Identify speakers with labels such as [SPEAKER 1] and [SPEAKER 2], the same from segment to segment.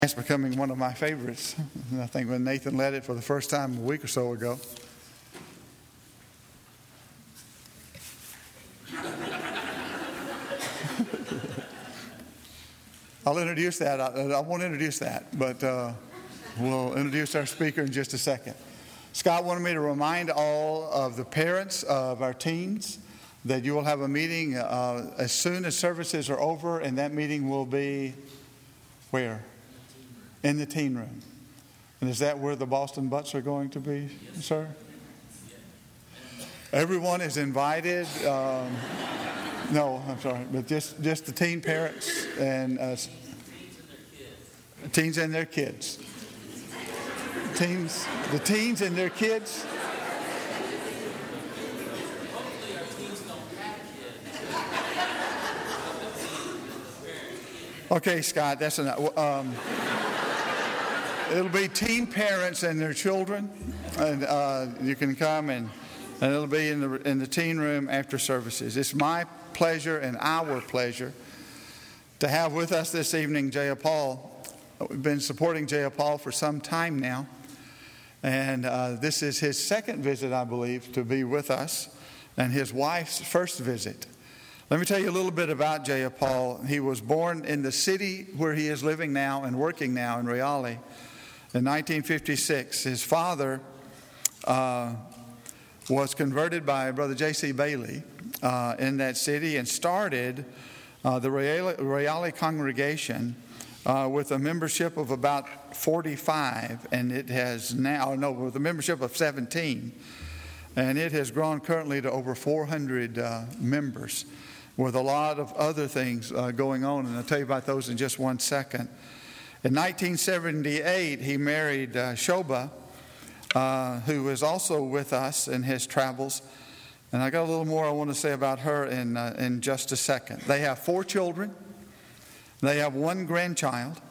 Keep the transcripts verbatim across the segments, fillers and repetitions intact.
[SPEAKER 1] It's becoming one of my favorites. And I think when Nathan led it for the first time a week or so ago. I'll introduce that. I, I won't introduce that, but uh, we'll introduce our speaker in just a second. Scott wanted me to remind all of the parents of our teens that you will have a meeting uh, as soon as services are over, and that meeting will be where? In the teen room. And is that where the Boston Butts are going to be, yes, sir? Everyone is invited. Um, no, I'm sorry, but just, just the teen parents and uh, teens and their kids. Teens, the teens and their kids. Okay, Scott, that's enough. Um, It'll be teen parents and their children, and uh, you can come and, and it'll be in the in the teen room after services. It's my pleasure and our pleasure to have with us this evening Jaya Paul. We've been supporting Jaya Paul for some time now, and uh, this is his second visit, I believe, to be with us, and his wife's first visit. Let me tell you a little bit about Jaya Paul. He was born in the city where he is living now and working now in Raleigh. In nineteen fifty-six, his father uh, was converted by Brother J C Bailey uh, in that city and started uh, the Raleigh, Raleigh congregation uh, with a membership of about forty-five, and it has now, no, with a membership of seventeen, and it has grown currently to over four hundred uh, members with a lot of other things uh, going on, and I'll tell you about those in just one second. In nineteen seventy-eight, he married uh, Shoba, uh, who is also with us in his travels. And I got a little more I want to say about her in uh, in just a second. They have four children. They have one grandchild.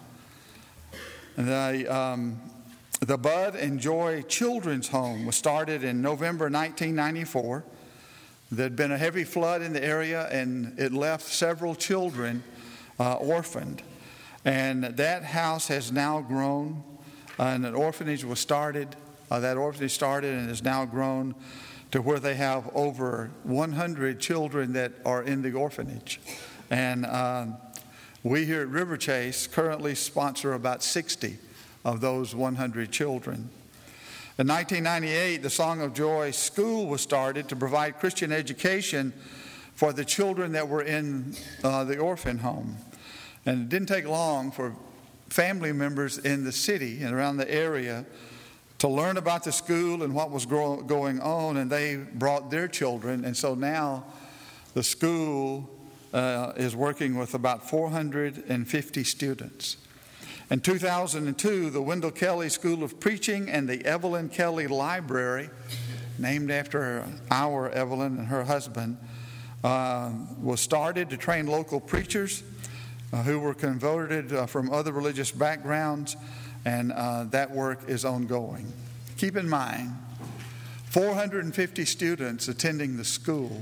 [SPEAKER 1] And they, um, the Bud and Joy Children's Home was started in November nineteen ninety-four. There had been a heavy flood in the area, and it left several children uh, orphaned. And that house has now grown, uh, and an orphanage was started. Uh, that orphanage started and has now grown to where they have over one hundred children that are in the orphanage. And uh, we here at River Chase currently sponsor about sixty of those one hundred children. In nineteen ninety-eight, the Song of Joy School was started to provide Christian education for the children that were in uh, the orphan home. And it didn't take long for family members in the city and around the area to learn about the school and what was grow- going on, and they brought their children. And so now the school uh, is working with about four hundred fifty students. In two thousand two, the Wendell Kelly School of Preaching and the Evelyn Kelly Library, named after our Evelyn and her husband, uh, was started to train local preachers Uh, who were converted uh, from other religious backgrounds, and uh, that work is ongoing. Keep in mind, four hundred fifty students attending the school,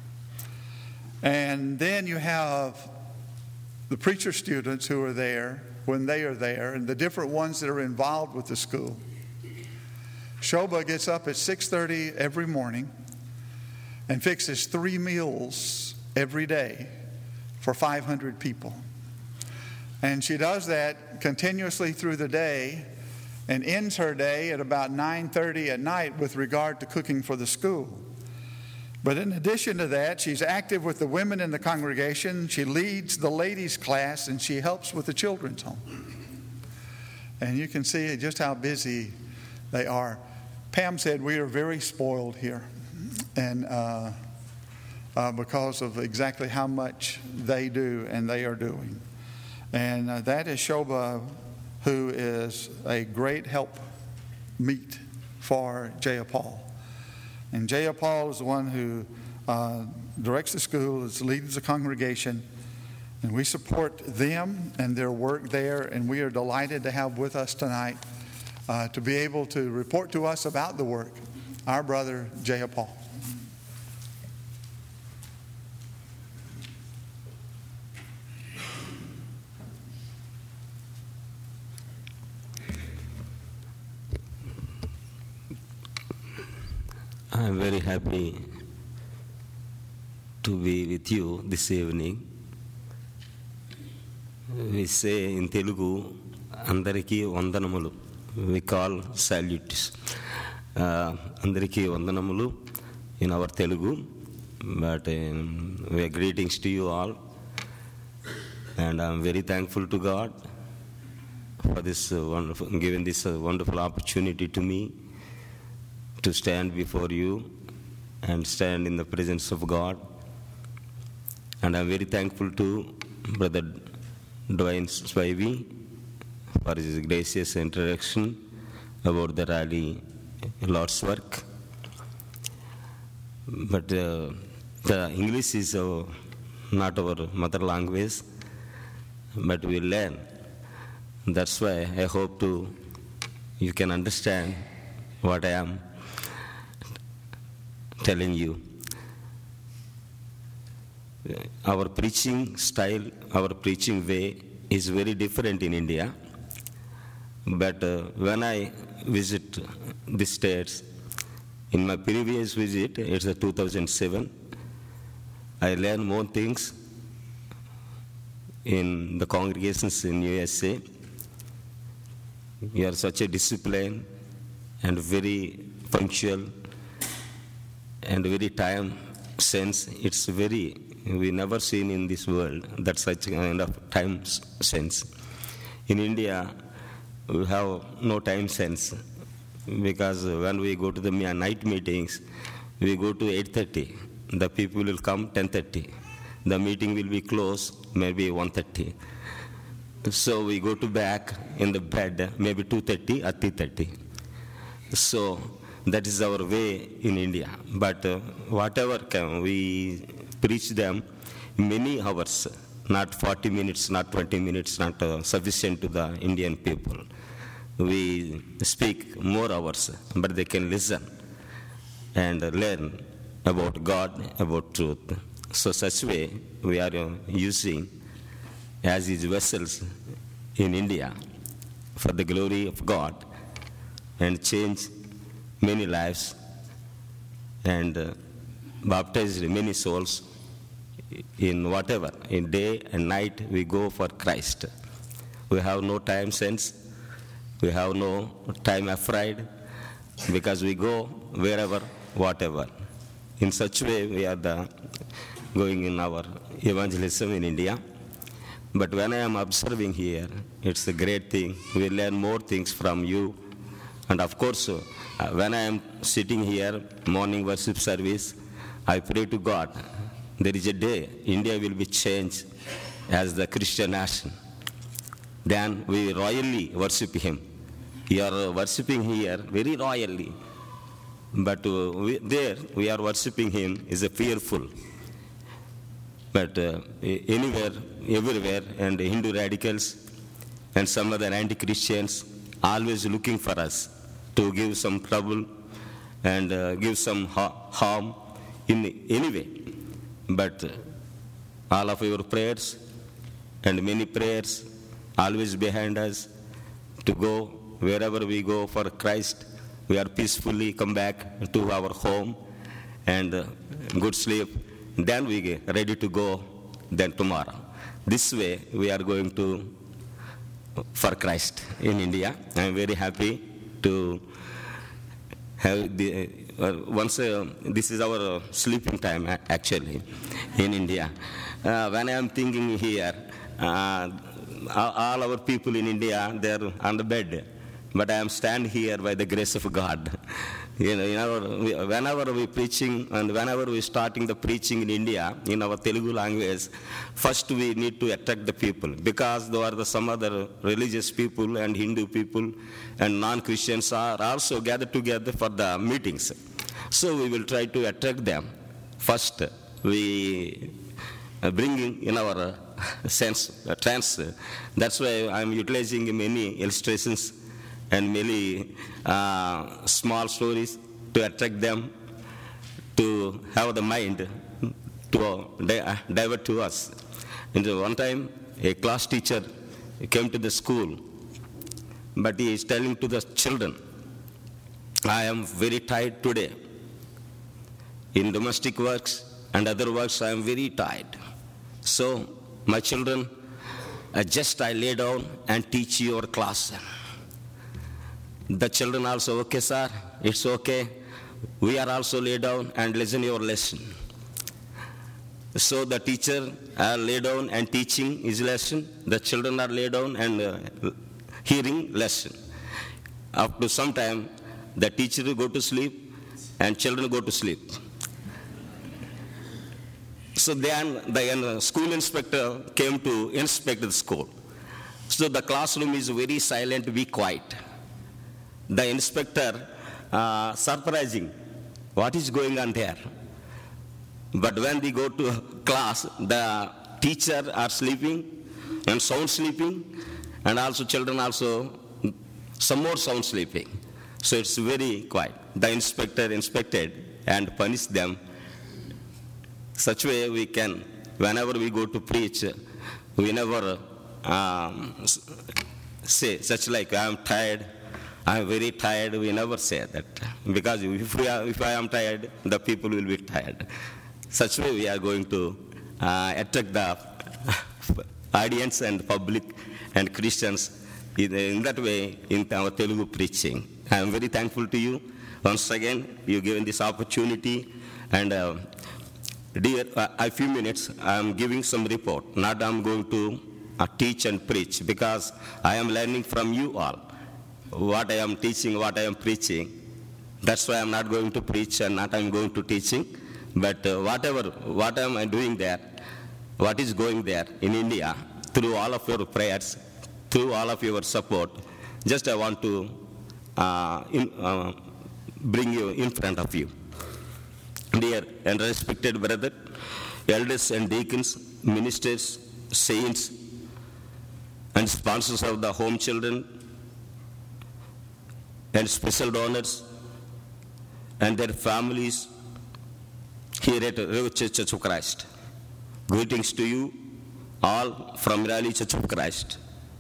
[SPEAKER 1] and then you have the preacher students who are there when they are there, and the different ones that are involved with the school. Shoba gets up at six thirty every morning and fixes three meals every day for five hundred people. And she does that continuously through the day and ends her day at about nine thirty at night with regard to cooking for the school. But in addition to that, she's active with the women in the congregation. She leads the ladies' class, and she helps with the children's home. And you can see just how busy they are. Pam said we are very spoiled here, and uh, uh, because of exactly how much they do and they are doing. And uh, that is Shoba, who is a great help meet for Jaya Paul. And Jaya Paul is the one who uh, directs the school, is leads the congregation, and we support them and their work there. And we are delighted to have with us tonight uh, to be able to report to us about the work, our brother Jaya Paul.
[SPEAKER 2] I'm very happy to be with you this evening. We say in Telugu, Andariki Vandanamalu. We call salutes. Uh, Andariki Vandanamalu in our Telugu. But um, we are greetings to you all. And I'm very thankful to God for this uh, wonderful, giving this uh, wonderful opportunity to me to stand before you and stand in the presence of God. And I'm very thankful to Brother Dwayne Spivey for his gracious introduction about the rally Lord's work. But uh, the English is uh, not our mother language, but we learn. That's why I hope to you can understand what I am telling you. Our preaching style, our preaching way is very different in India. But uh, when I visit the states, in my previous visit, it's a two thousand seven, I learned more things in the congregations in U S A. You are such a disciplined and very punctual and very time sense. It's very, we never seen in this world that such kind of time sense. In India, we have no time sense because when we go to the night meetings, we go to eight thirty. The people will come ten thirty. The meeting will be closed maybe one thirty. So we go to back in the bed maybe two thirty or three thirty. So that is our way in India. But uh, whatever can we preach them many hours, not forty minutes, not twenty minutes, not uh, sufficient to the Indian people. We speak more hours, but they can listen and learn about God, about truth. So such way we are uh, using as his vessels in India for the glory of God and change many lives and uh, baptize many souls in whatever, in day and night we go for Christ. We have no time sense, we have no time afraid because we go wherever, whatever. In such way we are the going in our evangelism in India. But when I am observing here, it's a great thing. We learn more things from you. And of course, uh, when I am sitting here, morning worship service, I pray to God, there is a day India will be changed as the Christian nation. Then we royally worship Him. You are worshiping here very royally. But uh, we, there we are worshiping Him is a fearful. But uh, anywhere, everywhere, and Hindu radicals and some other anti-Christians always looking for us to give some trouble and uh, give some ha- harm in any way. But uh, all of your prayers and many prayers always behind us to go wherever we go for Christ. We are peacefully come back to our home and uh, good sleep. Then we get ready to go then tomorrow. This way we are going to for Christ in India. I am very happy to have the uh, once uh, this is our uh, sleeping time actually in India. Uh, when I am thinking here, uh, all our people in India, they are on the bed. But I am stand here by the grace of God. You know, in our, whenever we preaching and whenever we starting the preaching in India in our Telugu language, first we need to attract the people because there are the some other religious people and Hindu people and non-Christians are also gathered together for the meetings. So we will try to attract them. First, we bring in our sense, uh, trance. That's why I am utilizing many illustrations and many uh, small stories to attract them, to have the mind to di- divert to us. And one time, a class teacher came to the school, but he is telling to the children, I am very tired today. in domestic works and other works, I am very tired. So, my children, uh, just I lay down and teach your class. The children also, okay, sir, it's okay. We are also lay down and listen your lesson. So the teacher uh, lay down and teaching his lesson. The children are lay down and uh, hearing lesson. Up to some time, the teacher will go to sleep and children go to sleep. So then the school inspector came to inspect the school. So the classroom is very silent, be quiet. The inspector, uh, surprising, what is going on there? But when they go to class, the teacher are sleeping and sound sleeping, and also children also some more sound sleeping. So it's very quiet. The inspector inspected and punished them. Such way we can, whenever we go to preach, we never um, say such like, I am tired, I am very tired. We never say that. Because if, we are, if I am tired, the people will be tired. Such way we are going to uh, attract the audience and public and Christians in, in that way in our Telugu preaching. I am very thankful to you. Once again, you given this opportunity. And uh, dear, uh, a few minutes, I am giving some report. Not I am going to uh, teach and preach, because I am learning from you all. What I am teaching, what I am preaching. That's why I am not going to preach and not I am going to teaching. But uh, whatever, what am I doing there, what is going there in India, through all of your prayers, through all of your support, just I want to uh, in, uh, bring you in front of you. Dear and respected brother, elders and deacons, ministers, saints, and sponsors of the home children, and special donors, and their families, here at River Church of Christ. Greetings to you all from Raleigh Church of Christ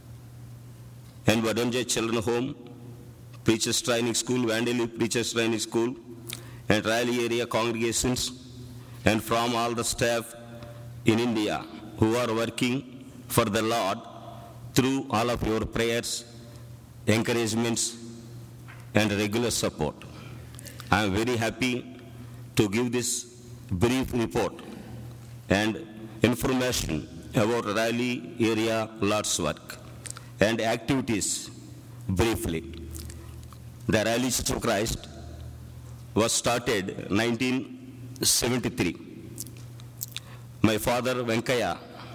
[SPEAKER 2] and Vadonja Children Home, Preachers Training School, Vandaloo Preachers Training School, and Raleigh area congregations, and from all the staff in India who are working for the Lord through all of your prayers, encouragements, and regular support. I am very happy to give this brief report and information about Raleigh area Lord's work and activities briefly. The Raleigh Church of Christ was started in nineteen seventy-three. My father Venkaya,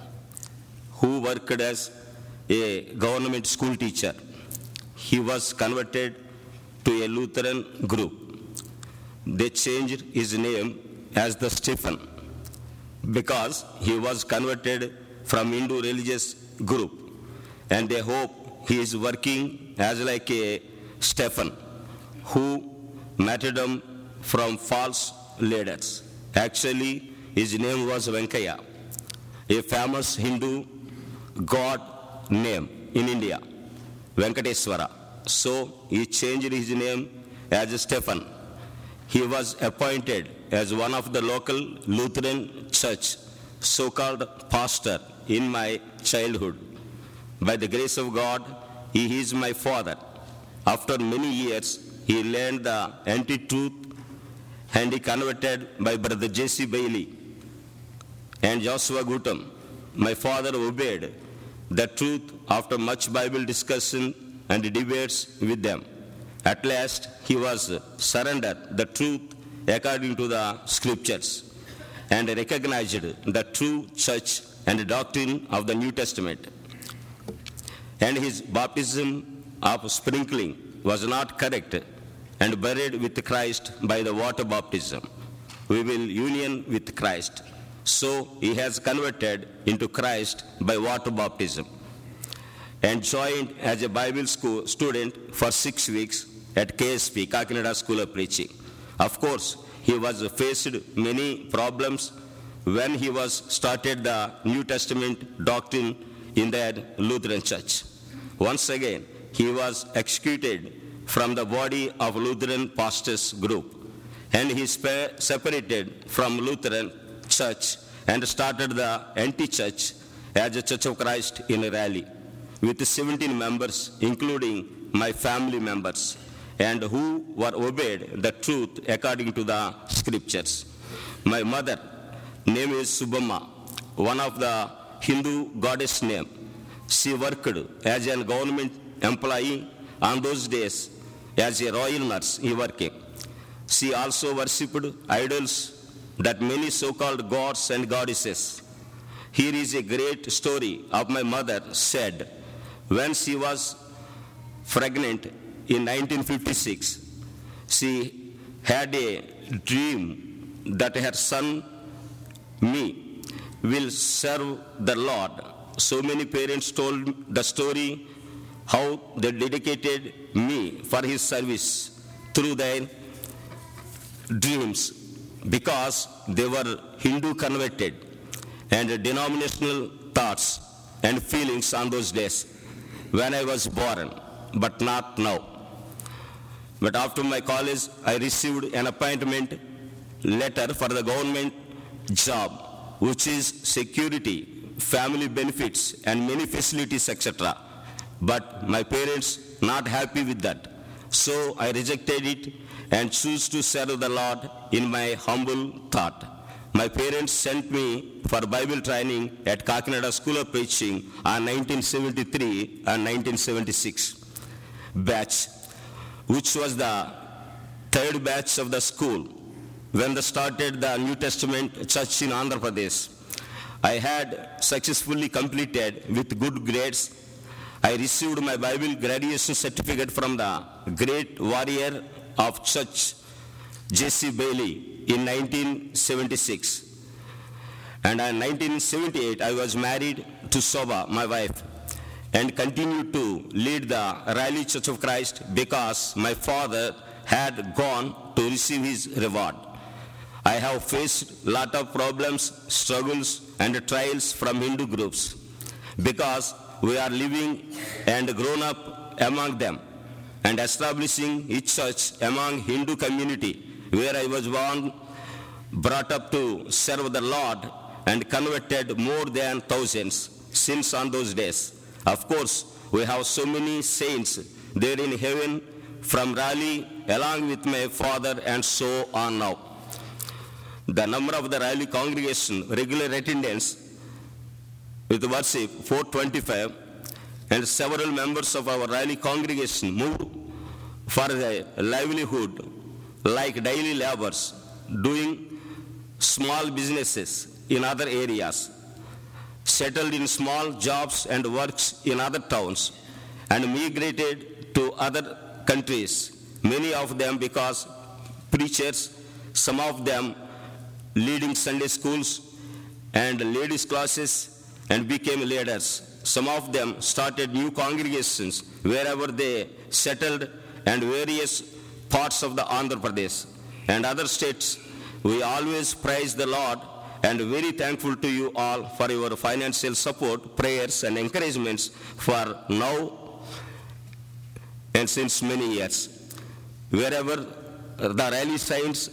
[SPEAKER 2] who worked as a government school teacher, he was converted to a Lutheran group. They changed his name as the Stephen because he was converted from Hindu religious group, and they hope he is working as like a Stephen who martyrdom from false leaders. Actually, his name was Venkaya, a famous Hindu god name in India, Venkateswara. So he changed his name as Stephen. He was appointed as one of the local Lutheran church, so-called pastor in my childhood. By the grace of God, he is my father. After many years, he learned the anti-truth and he converted by Brother J C Bailey and Joshua Gutam. My father obeyed the truth after much Bible discussion and debates with them. At last, he was surrendered the truth according to the scriptures and recognized the true church and doctrine of the New Testament. And his baptism of sprinkling was not correct and buried with Christ by the water baptism. We will union with Christ. So he has converted into Christ by water baptism and joined as a Bible school student for six weeks at K S P, Kakinada School of Preaching. Of course, he was faced many problems when he was started the New Testament doctrine in that Lutheran church. Once again, he was executed from the body of Lutheran pastors group and he spa- separated from Lutheran Church and started the anti-church as a Church of Christ in Raleigh with seventeen members, including my family members, and who were obeyed the truth according to the scriptures. My mother name is Subhamma, one of the Hindu goddess name. She worked as a government employee on those days as a royal nurse in working. She also worshipped idols that many so-called gods and goddesses. Here is a great story of my mother said when she was pregnant in nineteen fifty-six. She had a dream that her son, me, will serve the Lord. So many parents told the story how they dedicated me for his service through their dreams because they were Hindu converted and denominational thoughts and feelings on those days when I was born, but not now. But after my college, I received an appointment letter for the government job, which is security, family benefits, and many facilities, et cetera. But my parents not happy with that. So I rejected it and choose to serve the Lord in my humble thought. My parents sent me for Bible training at Kakinada School of Preaching on nineteen seventy-three and nineteen seventy-six batch, which was the third batch of the school when they started the New Testament church in Andhra Pradesh. I had successfully completed with good grades. I received my Bible graduation certificate from the great warrior of church, J C Bailey, in nineteen seventy-six. And in nineteen seventy-eight, I was married to Soba, my wife, and continued to lead the Raleigh Church of Christ because my father had gone to receive his reward. I have faced a lot of problems, struggles, and trials from Hindu groups because we are living and grown up among them and establishing each church among Hindu community where I was born, brought up to serve the Lord, and converted more than thousands since on those days. Of course, we have so many saints there in heaven from Raleigh along with my father and so on now. The number of the Raleigh congregation, regular attendance with worship, four twenty-five, and several members of our Raleigh congregation moved for their livelihood like daily laborers, doing small businesses in other areas, settled in small jobs and works in other towns, and migrated to other countries, many of them because preachers, some of them leading Sunday schools and ladies' classes, and became leaders. Some of them started new congregations wherever they settled and various parts of the Andhra Pradesh and other states. We always praise the Lord and very thankful to you all for your financial support, prayers, and encouragements for now and since many years. Wherever the Raleigh saints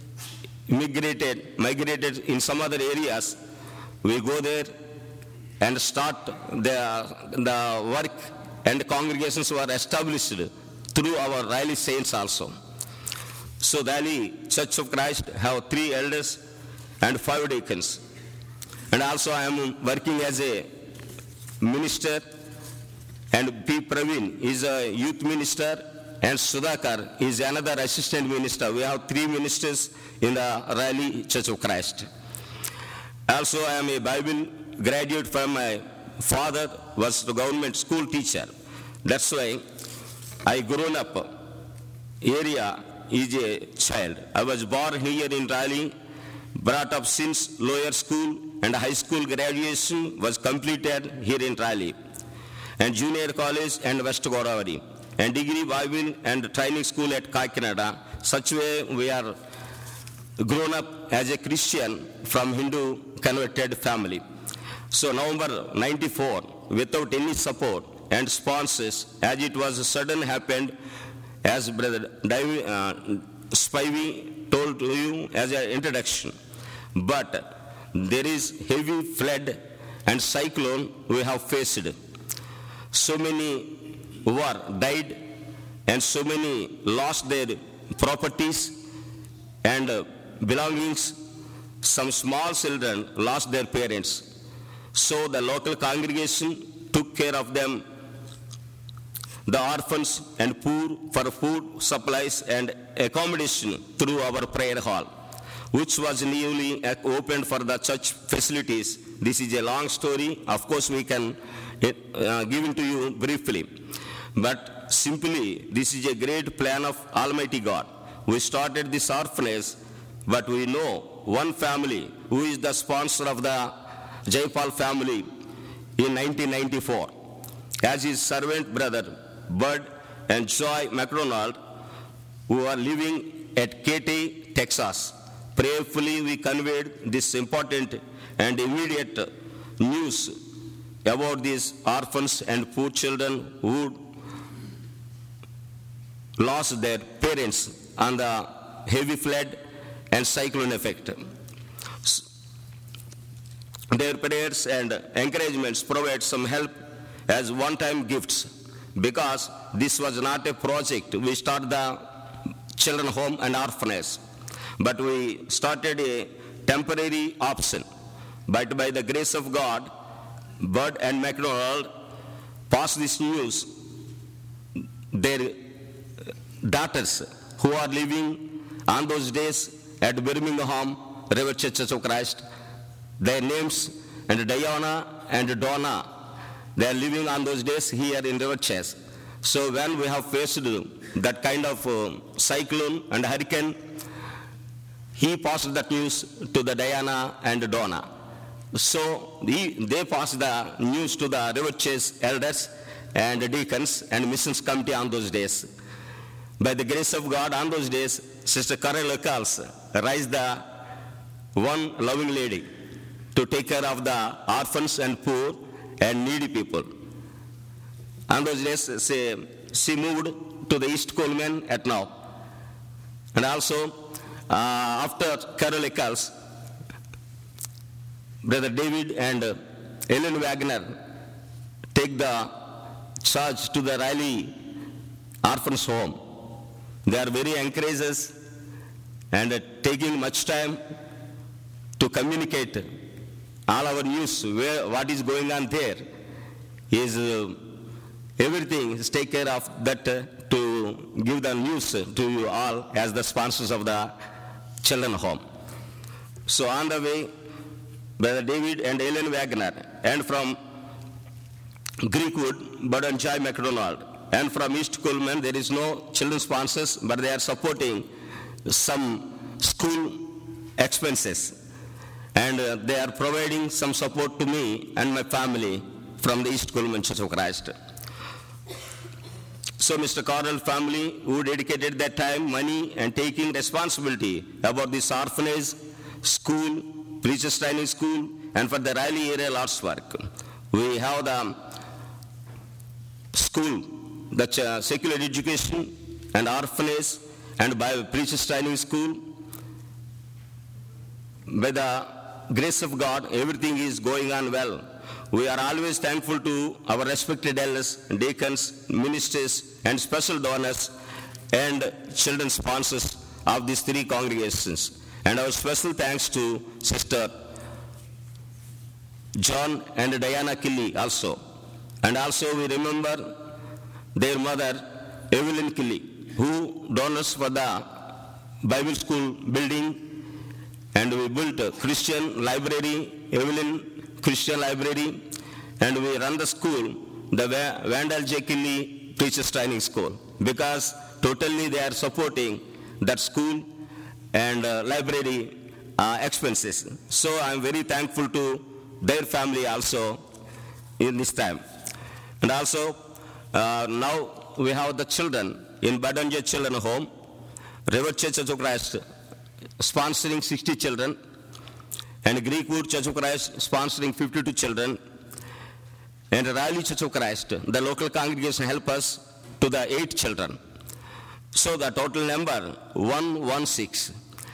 [SPEAKER 2] migrated, migrated in some other areas, we go there and start the, the work, and congregations were established through our Raleigh saints also. So Raleigh Church of Christ have three elders and five deacons. And also I am working as a minister, and P. Praveen is a youth minister, and Sudhakar is another assistant minister. We have three ministers in the Raleigh Church of Christ. Also I am a Bible graduate from my father was the government school teacher. That's why I grown up area is a child. I was born here in Raleigh, brought up since lower school, and high school graduation was completed here in Raleigh, and junior college and West Godavari, and degree Bible and training school at Kakinada. Such way we are grown up as a Christian from Hindu converted family. So November ninety-four, without any support and sponsors, as it was sudden happened, as Brother David, uh, Spivey told to you as an introduction. But there is heavy flood and cyclone we have faced. So many were died and so many lost their properties and uh, belongings. Some small children lost their parents. So the local congregation took care of them, the orphans and poor, for food, supplies and accommodation through our prayer hall, which was newly opened for the church facilities. This is a long story. Of course, we can uh, give it to you briefly. But simply, this is a great plan of Almighty God. We started this orphanage, but we know one family who is the sponsor of the Jaipal family in nineteen ninety-four. As his servant brother, Bud and Joy McDonald, who are living at Katy, Texas. Prayerfully, we conveyed this important and immediate news about these orphans and poor children who lost their parents on the heavy flood and cyclone effect. Their prayers and encouragements provide some help as one-time gifts, because this was not a project. We started the children home and orphanage, but we started a temporary option. But by the grace of God, Bud and McDonald passed this news. Their daughters who are living on those days at Birmingham River Church of Christ, their names and Diana and Donna, they are living on those days here in River Church. So when we have faced that kind of uh, cyclone and hurricane, he passed that news to the Diana and Donna. So he, they passed the news to the River Church elders and deacons and missions committee on those days. By the grace of God, on those days, Sister Carol Eccles raised the one loving lady to take care of the orphans and poor and needy people. On those days, she, she moved to the East Coleman at now. And also, uh, after Carol Eccles, Brother David and uh, Ellen Wagner take the charge to the Riley Orphans Home. They are very encouragers and uh, taking much time to communicate all our news, where, what is going on there. Is uh, everything is take care of that uh, to give the news to you all as the sponsors of the children home. So on the way, Brother David and Ellen Wagner, and from Greekwood, Bud and Joy McDonald, and from East Coleman, there is no children sponsors, but they are supporting some school expenses. And uh, they are providing some support to me and my family from the East Coleman Church of Christ. So Mister Carroll family, who dedicated their time, money, and taking responsibility about this orphanage, school, preachers training school, and for the Riley area Lord's work. We have the school, the secular education, and orphanage, and by preachers training school. By the grace of God, everything is going on well. We are always thankful to our respected elders, deacons, ministers, and special donors, and children sponsors of these three congregations. And our special thanks to Sister John and Diana Kelly also. And also we remember their mother, Evelyn Kelly, who donors for the Bible school building. And we built a Christian library, Evelyn Christian Library, and we run the school, the Vandal J. Kelly Teachers Training School, because totally they are supporting that school and uh, library uh, expenses. So I am very thankful to their family also in this time. And also, uh, now we have the children in Badanja Children Home, River Church of Christ sponsoring sixty children, and Greekwood Church of Christ sponsoring fifty-two children, and Riley Church of Christ, the local congregation, help us to the eight children. So the total number, one hundred sixteen.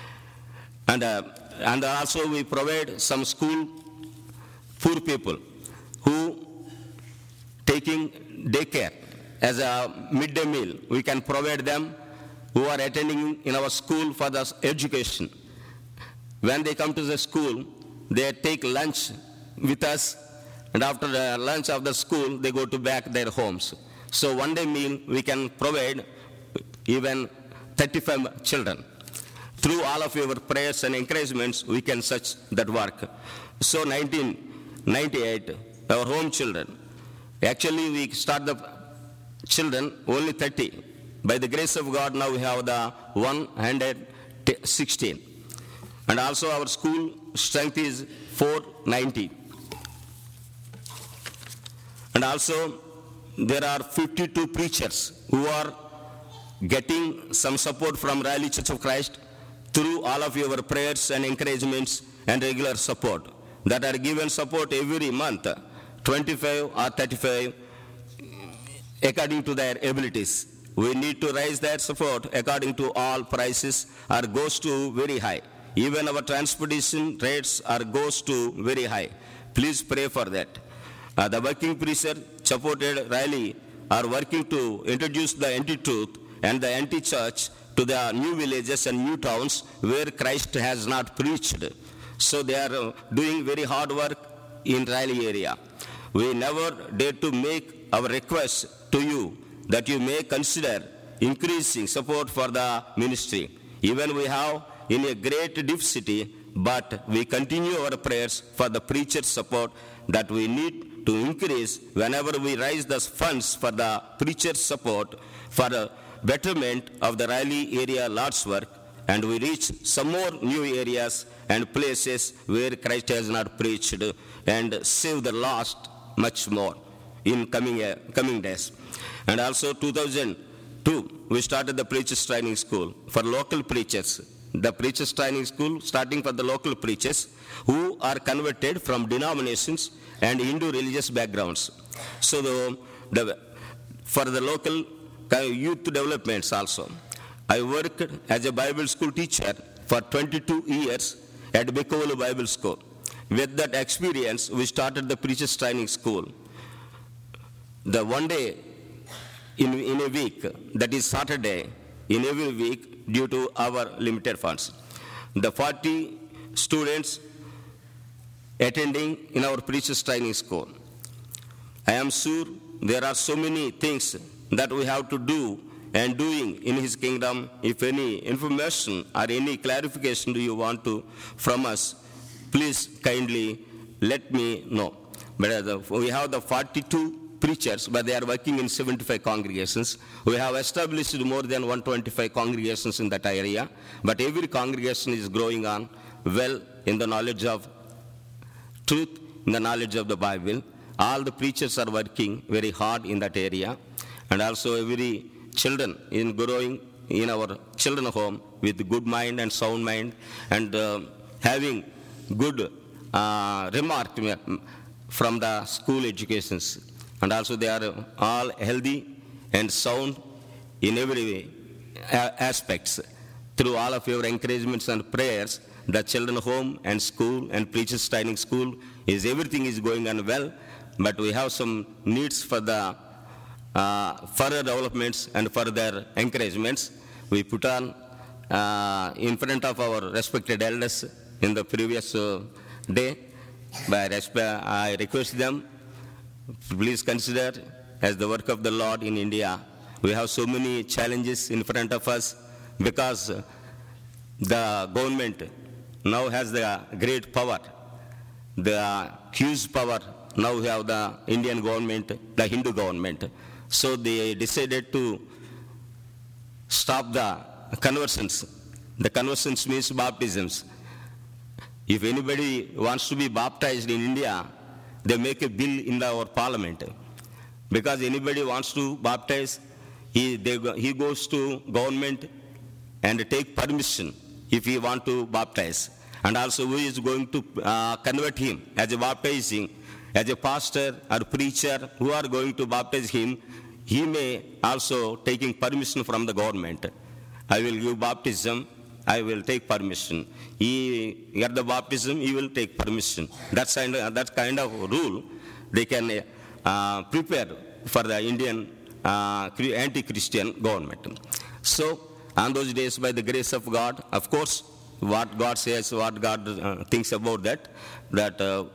[SPEAKER 2] And, uh, and also we provide some school poor people who taking daycare as a midday meal. We can provide them who are attending in our school for the education. When they come to the school, they take lunch with us, and after the lunch of the school, they go to back their homes. So one day meal, we can provide even thirty-five children. Through all of your prayers and encouragements, we can such that work. So nineteen ninety-eight, our home children, actually we start the children only thirty. By the grace of God, now we have the one hundred sixteen. And also our school strength is four ninety. And also there are fifty-two preachers who are getting some support from Raleigh Church of Christ through all of your prayers and encouragements and regular support that are given support every month, twenty-five or thirty-five, according to their abilities. We need to raise that support according to all prices or goes to very high. Even our transportation rates are goes to very high. Please pray for that. Uh, the working preacher supported Raleigh are working to introduce the anti-truth and the anti-church to the new villages and new towns where Christ has not preached. So they are uh, doing very hard work in Raleigh area. We never dare to make our request to you that you may consider increasing support for the ministry. Even we have in a great deficit, but we continue our prayers for the preacher's support that we need to increase whenever we raise the funds for the preacher's support for the betterment of the Raleigh area Lord's work, and we reach some more new areas and places where Christ has not preached and save the lost much more in coming, uh, coming days. And also two thousand two, we started the Preachers Training School for local preachers. The Preachers Training School starting for the local preachers who are converted from denominations and Hindu religious backgrounds. So the, the, for the local youth developments also. I worked as a Bible school teacher for twenty-two years at Bekavulu Bible School. With that experience, we started the Preachers Training School. The one day in, in a week, that is Saturday, in every week due to our limited funds. The forty students attending in our Preachers Training School. I am sure there are so many things that we have to do and doing in His kingdom. If any information or any clarification do you want to from us, please kindly let me know. But we have the forty-two preachers, but they are working in seventy-five congregations. We have established more than one hundred twenty-five congregations in that area, but every congregation is growing on well in the knowledge of truth, in the knowledge of the Bible. All the preachers are working very hard in that area, and also every children in growing in our children home with good mind and sound mind, and uh, having good uh, remark from the school educations. And also they are all healthy and sound in every way, a- aspects. Through all of your encouragements and prayers, the children home and school and Preachers Training School is everything is going on well, but we have some needs for the uh, further developments and further encouragements. We put on uh, in front of our respected elders in the previous uh, day. By respe- I request them, please consider as the work of the Lord in India. We have so many challenges in front of us because the government now has the great power, the huge power. Now we have the Indian government, the Hindu government. So they decided to stop the conversions. The conversions means baptisms. If anybody wants to be baptized in India, they make a bill in the, our parliament. Because anybody wants to baptize, he, they, he goes to government and take permission if he want to baptize. And also who is going to uh, convert him as a baptizing, as a pastor or preacher who are going to baptize him, he may also taking permission from the government. I will give baptism I will take permission. He get the baptism, he will take permission. That's kind of, that kind of rule they can uh, prepare for the Indian uh, anti-Christian government. So on those days, by the grace of God, of course, what God says, what God uh, thinks about that, that uh,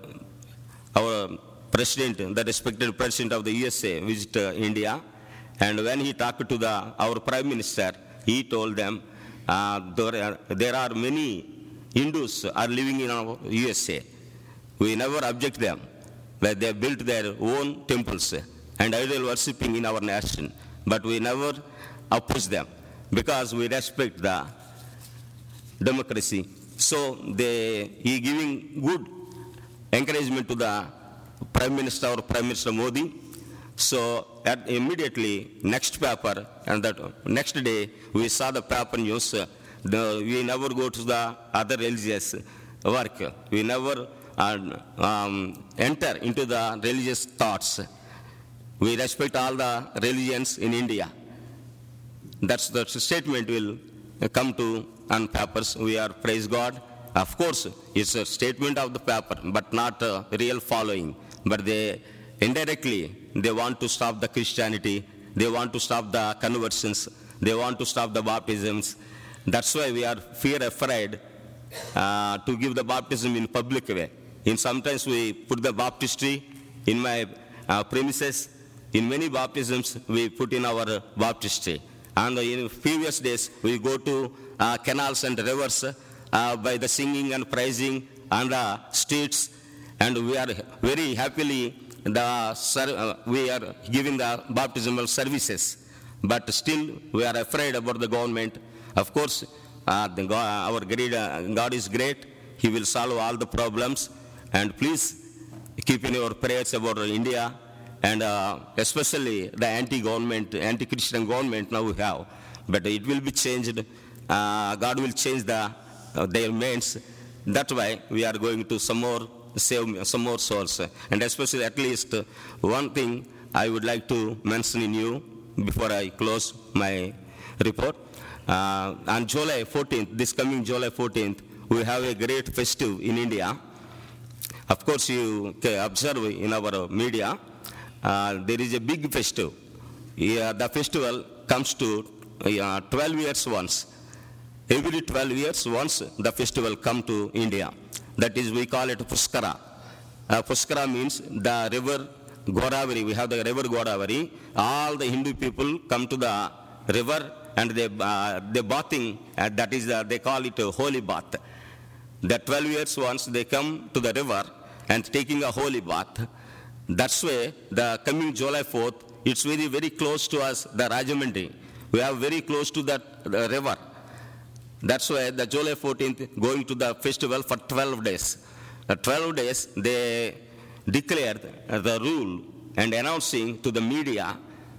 [SPEAKER 2] our president, the respected president of the U S A, visited uh, India, and when he talked to the our prime minister, he told them uh, there, are, there are many Hindus are living in our U S A. We never object them, but they built their own temples and idol worshipping in our nation, but we never oppose them because we respect the democracy. So they, he giving good encouragement to the Prime Minister or Prime Minister Modi. So at immediately next paper and that next day we saw the paper news. Uh, the, we never go to the other religious work. We never uh, um, enter into the religious thoughts. We respect all the religions in India. That's the statement will come to on papers. We are praise God. Of course, it's a statement of the paper, but not a real following. But they indirectly they want to stop the Christianity. They want to stop the conversions. They want to stop the baptisms. That's why we are fear afraid uh, to give the baptism in public way. In sometimes we put the baptistry in my uh, premises. In many baptisms we put in our baptistry. And in previous days we go to uh, canals and rivers uh, by the singing and praising on the streets, and we are very happily the uh, we are giving the baptismal services. But still we are afraid about the government. Of course, uh, the God, our great, uh, God is great. He will solve all the problems. And please keep in your prayers about India, and uh, especially the anti-government, anti-Christian government now we have. But it will be changed. Uh, God will change the, uh, their minds. That's why we are going to some more save some more souls. And especially at least uh, one thing I would like to mention in you before I close my report. Uh, on July fourteenth, this coming July fourteenth, we have a great festive in India. Of course, you can observe in our media, uh, there is a big festive. Yeah, the festival comes to uh, twelve years once. Every twelve years once, the festival come to India. That is, we call it Pushkara. Uh, Pushkara means the river Godavari. We have the river Godavari. All the Hindu people come to the river and they uh, they bathing. Uh, that is, uh, they call it a holy bath. The twelve years once they come to the river and taking a holy bath. That's why the coming July fourth, it's very, very close to us, the Rajahmundry. We are very close to that the river. That's why the July fourteenth going to the festival for twelve days. The twelve days they declared the rule and announcing to the media,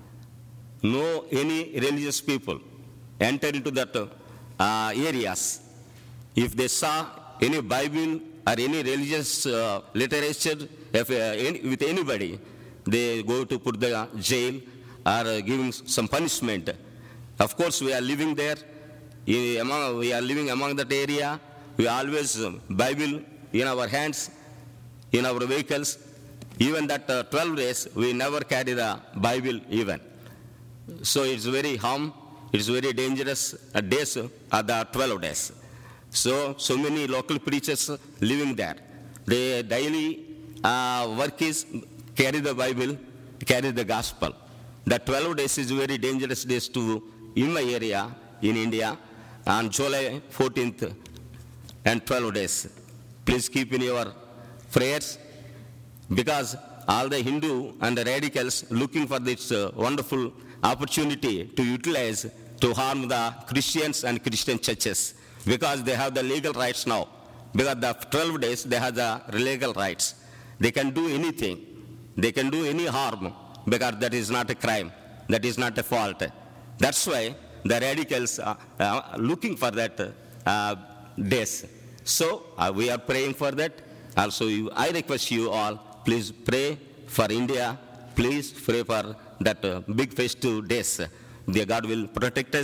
[SPEAKER 2] no any religious people enter into that uh, areas. If they saw any Bible or any religious uh, literature if, uh, any, with anybody, they go to put the jail or uh, giving some punishment. Of course, we are living there. Among, we are living among that area. We always uh, Bible in our hands, in our vehicles. Even that uh, twelve days, we never carry the Bible even. So it's very harm. It's very dangerous uh, days are the twelve days. So, so many local preachers living there. Their daily uh, work is carry the Bible, carry the gospel. The twelve days is very dangerous days to in my area in India. On July fourteenth and twelve days. Please keep in your prayers, because all the Hindu and the radicals looking for this uh, wonderful opportunity to utilize to harm the Christians and Christian churches, because they have the legal rights now. Because the twelve days they have the legal rights. They can do anything. They can do any harm, because that is not a crime. That is not a fault. That's why the radicals are uh, looking for that uh, days. So uh, we are praying for that. Also, you, I request you all, please pray for India. Please pray for that uh, big festive days. The God will protect us.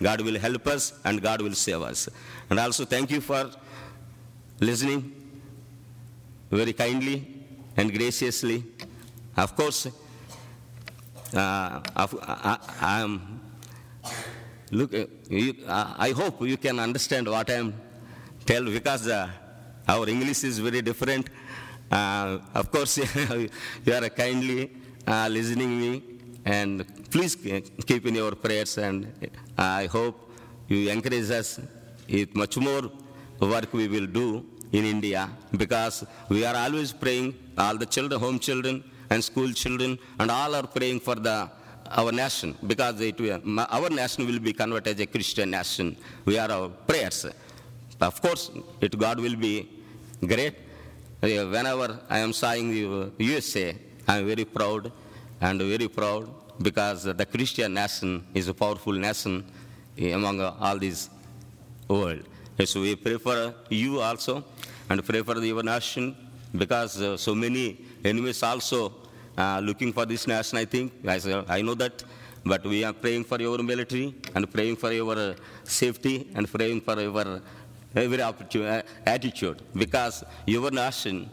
[SPEAKER 2] God will help us, and God will save us. And also thank you for listening very kindly and graciously. Of course, uh, I, I am. Look, you, uh, I hope you can understand what I am telling, because uh, our English is very different. Uh, of course, you are kindly uh, listening me, and please keep in your prayers. And I hope you encourage us. It much more work we will do in India, because we are always praying. All the children, home children, and school children, and all are praying for the our nation, because it will, our nation will be converted as a Christian nation. We are our prayers. Of course, it God will be great. Whenever I am seeing the U S A, I am very proud and very proud, because the Christian nation is a powerful nation among all this world. So we pray for you also, and pray for your nation, because uh, so many enemies also uh, looking for this nation, I think. I, I know that. But we are praying for your military, and praying for your safety, and praying for your every attitude, because your nation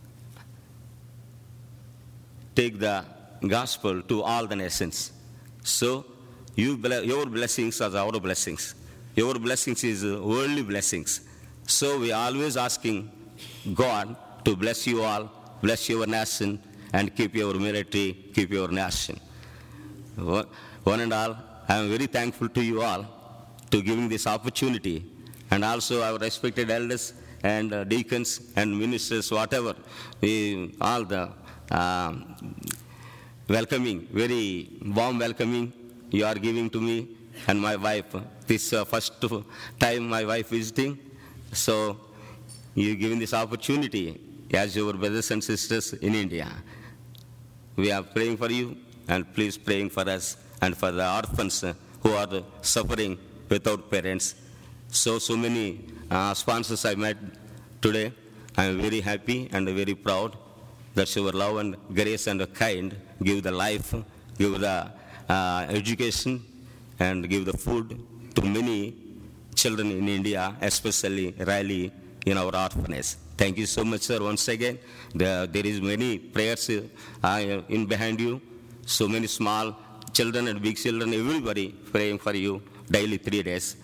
[SPEAKER 2] take the gospel to all the nations. So you, your blessings are our blessings. Your blessings is worldly blessings. So we are always asking God to bless you all, bless your nation, and keep your military, keep your nation. One and all, I am very thankful to you all to giving this opportunity, and also our respected elders and uh, deacons and ministers, whatever, we, all the uh, welcoming, very warm welcoming you are giving to me and my wife. This uh, first time my wife visiting, so you giving this opportunity as your brothers and sisters in India. We are praying for you, and please praying for us and for the orphans who are suffering without parents. So, so many uh, sponsors I met today. I am very happy and very proud that your love and grace and kind give the life, give the uh, education, and give the food to many children in India, especially Raleigh in our orphanage. Thank you so much, sir, once again. There, there is many prayers uh, in behind you. So many small children and big children, everybody praying for you daily, three days.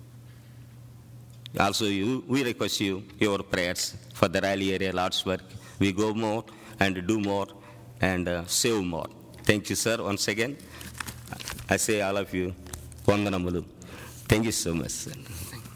[SPEAKER 2] Also, you, we request you, your prayers for the Raleigh area, Lord's work. We go more and do more and uh, save more. Thank you, sir, once again. I say all of you, Vandanamudu. Thank you so much, sir.